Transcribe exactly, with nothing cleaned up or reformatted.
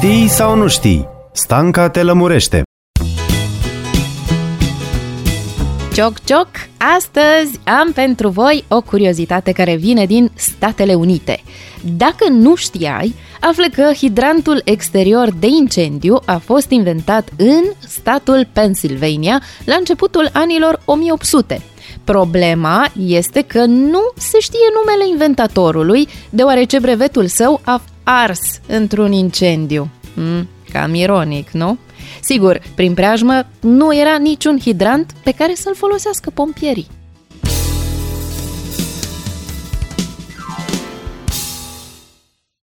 Știi sau nu știi? Stanca te lămurește. Cioc, cioc! Astăzi am pentru voi o curiozitate care vine din Statele Unite. Dacă nu știai, află că hidrantul exterior de incendiu a fost inventat în statul Pennsylvania la începutul anilor o mie opt sute. Problema este că nu se știe numele inventatorului, deoarece brevetul său a ars într-un incendiu. Mm, cam ironic, nu? Sigur, prin preajmă nu era niciun hidrant pe care să-l folosească pompierii.